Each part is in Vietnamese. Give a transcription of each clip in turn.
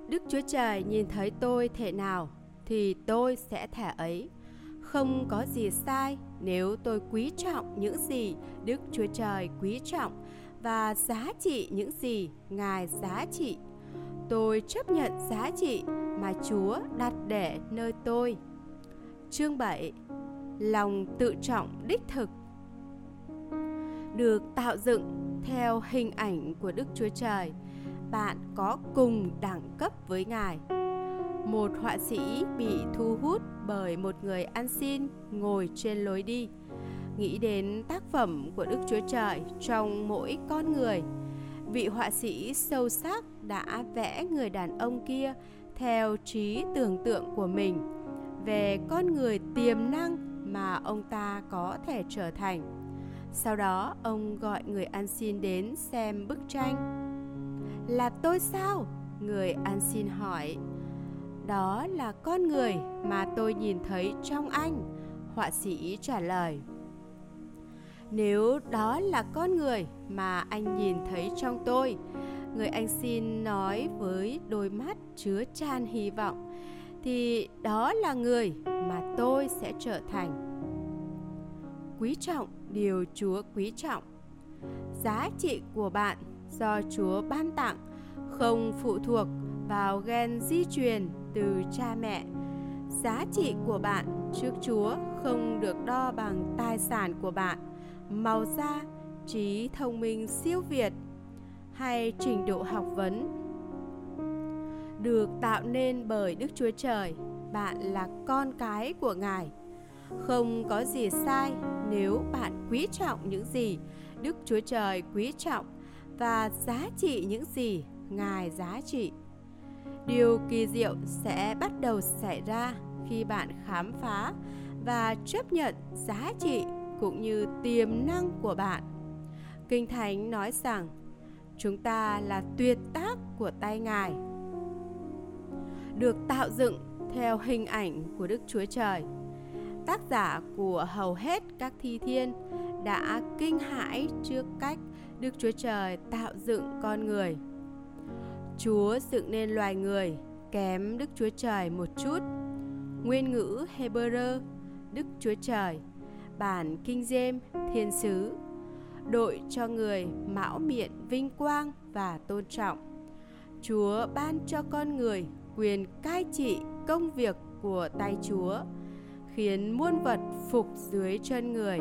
Đức Chúa Trời nhìn thấy tôi thể nào thì tôi sẽ thể ấy. Không có gì sai nếu tôi quý trọng những gì Đức Chúa Trời quý trọng và giá trị những gì Ngài giá trị. Tôi chấp nhận giá trị mà Chúa đặt để nơi tôi. Chương 7. Lòng tự trọng đích thực. Được tạo dựng theo hình ảnh của Đức Chúa Trời, bạn có cùng đẳng cấp với Ngài. Một họa sĩ bị thu hút bởi một người ăn xin ngồi trên lối đi, nghĩ đến tác phẩm của Đức Chúa Trời trong mỗi con người. Vị họa sĩ sâu sắc đã vẽ người đàn ông kia theo trí tưởng tượng của mình về con người tiềm năng mà ông ta có thể trở thành. Sau đó ông gọi người ăn xin đến xem bức tranh. Là tôi sao? Người ăn xin hỏi. Đó là con người mà tôi nhìn thấy trong anh, họa sĩ trả lời. Nếu đó là con người mà anh nhìn thấy trong tôi, người anh xin nói với đôi mắt chứa chan hy vọng, thì đó là người mà tôi sẽ trở thành. Quý trọng điều Chúa quý trọng. Giá trị của bạn do Chúa ban tặng, không phụ thuộc vào gen di truyền từ cha mẹ. Giá trị của bạn trước Chúa không được đo bằng tài sản của bạn, màu da, trí thông minh siêu việt hay trình độ học vấn. Được tạo nên bởi Đức Chúa Trời, bạn là con cái của Ngài. Không có gì sai nếu bạn quý trọng những gì Đức Chúa Trời quý trọng và giá trị những gì Ngài giá trị. Điều kỳ diệu sẽ bắt đầu xảy ra khi bạn khám phá và chấp nhận giá trị cũng như tiềm năng của bạn. Kinh Thánh nói rằng chúng ta là tuyệt tác của tay Ngài, được tạo dựng theo hình ảnh của Đức Chúa Trời. Tác giả của hầu hết các thi thiên đã kinh hãi trước cách Đức Chúa Trời tạo dựng con người. Chúa dựng nên loài người kém Đức Chúa Trời một chút. Nguyên ngữ Hebrew, Đức Chúa Trời, bản King James, thiên sứ, đội cho người mão miệng vinh quang và tôn trọng. Chúa ban cho con người quyền cai trị công việc của tay Chúa, khiến muôn vật phục dưới chân người.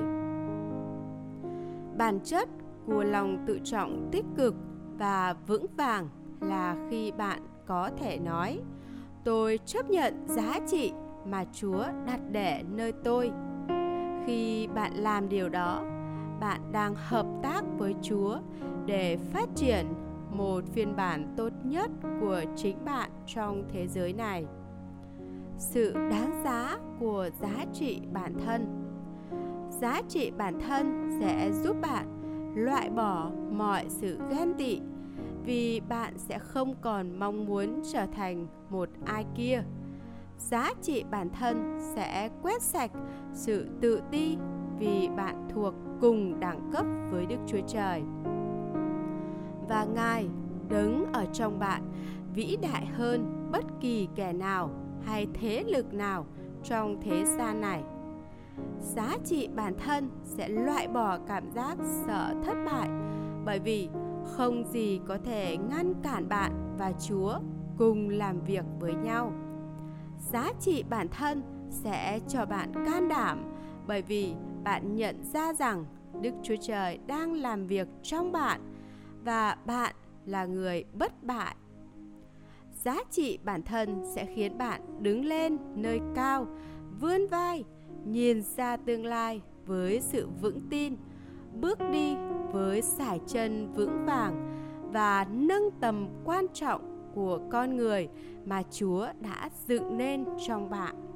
Bản chất của lòng tự trọng tích cực và vững vàng là khi bạn có thể nói: tôi chấp nhận giá trị mà Chúa đặt để nơi tôi. Khi bạn làm điều đó, bạn đang hợp tác với Chúa để phát triển một phiên bản tốt nhất của chính bạn trong thế giới này. Sự đáng giá của giá trị bản thân. Giá trị bản thân sẽ giúp bạn loại bỏ mọi sự ghen tị, vì bạn sẽ không còn mong muốn trở thành một ai kia. Giá trị bản thân sẽ quét sạch sự tự ti, vì bạn thuộc cùng đẳng cấp với Đức Chúa Trời. Và Ngài đứng ở trong bạn vĩ đại hơn bất kỳ kẻ nào hay thế lực nào trong thế gian này. Giá trị bản thân sẽ loại bỏ cảm giác sợ thất bại, bởi vì không gì có thể ngăn cản bạn và Chúa cùng làm việc với nhau. Giá trị bản thân sẽ cho bạn can đảm, bởi vì bạn nhận ra rằng Đức Chúa Trời đang làm việc trong bạn và bạn là người bất bại. Giá trị bản thân sẽ khiến bạn đứng lên nơi cao, vươn vai, nhìn ra tương lai với sự vững tin, bước đi với sải chân vững vàng và nâng tầm quan trọng của con người mà Chúa đã dựng nên trong bạn.